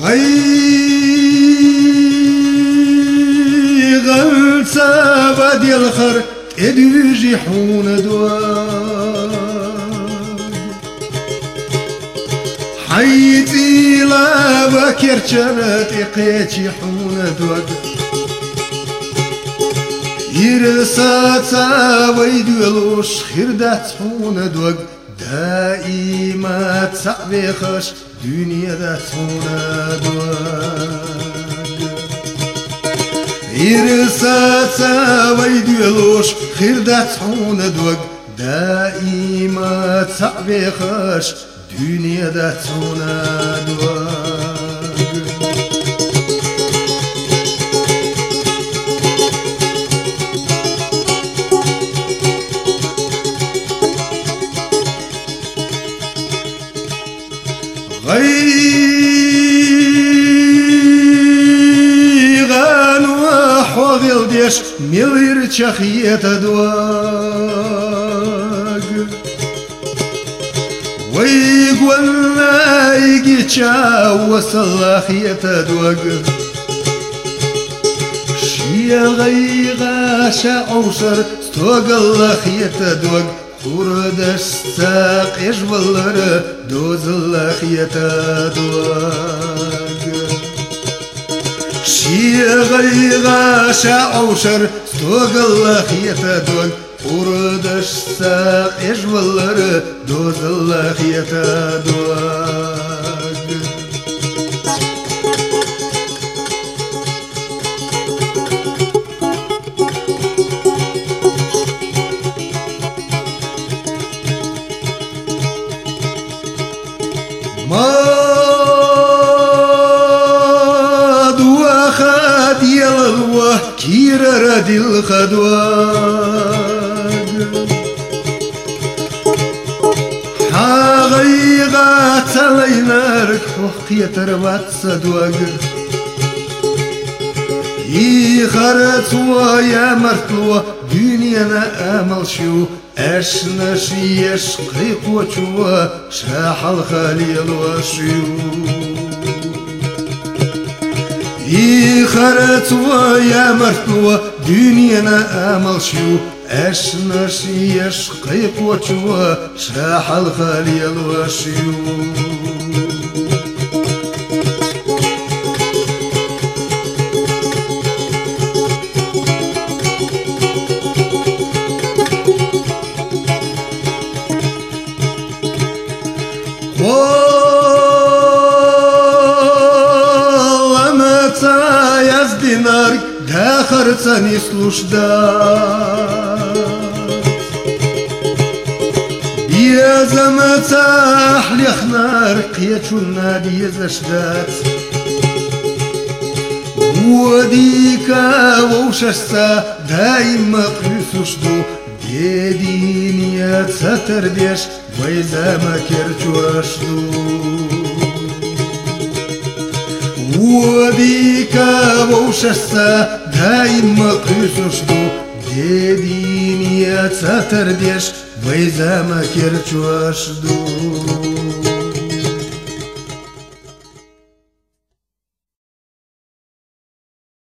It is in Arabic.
غلسة بدي الخر ادوجي حون دوار حيتي لا بكر شرت اقيتي حون دوار يرسات ويدولوش خردات حون دوار دائما تعبيخش دنيا ذات حون دوار يرسات ويدولوش خردات حون دوار دائما تعبيخش دنيا ذات حون دوار غيغان وحوض الديش ملير تشخية دواق ويقول لا يجيتشا وصلاخية دواق شي غيغا شعوشر ستوق اللخية دواق قردش ساق يجبلر دوز اللخية دواق شي غيغا شعوشر ستوق اللخية دواق قردش ساق يجبلر دوز اللخية دواق ما دوا خاد يلوه كير ردي الخدواق حاغيغا تلينارك حقية ربات صدواق يخرت ويا مرتلوه دنيانا امل شو اشنش يشقي قوتوا شاح الخليل وشيو يخرت ويا مرتلوه دنيانا امل شو اشنش يشقي قوتوا شاح الخليل وشيو Динар дахарца не служдат بيزمتا حليخنار قيتشونا بيزشدات وديكا ووششتا دايما قيسوشدو ديدينيا تترديش ويزاما كيرتواشدو وديكا ووششتا دايما قيسوشدو ديدينيا تترديش ويزاما كيرتواشدو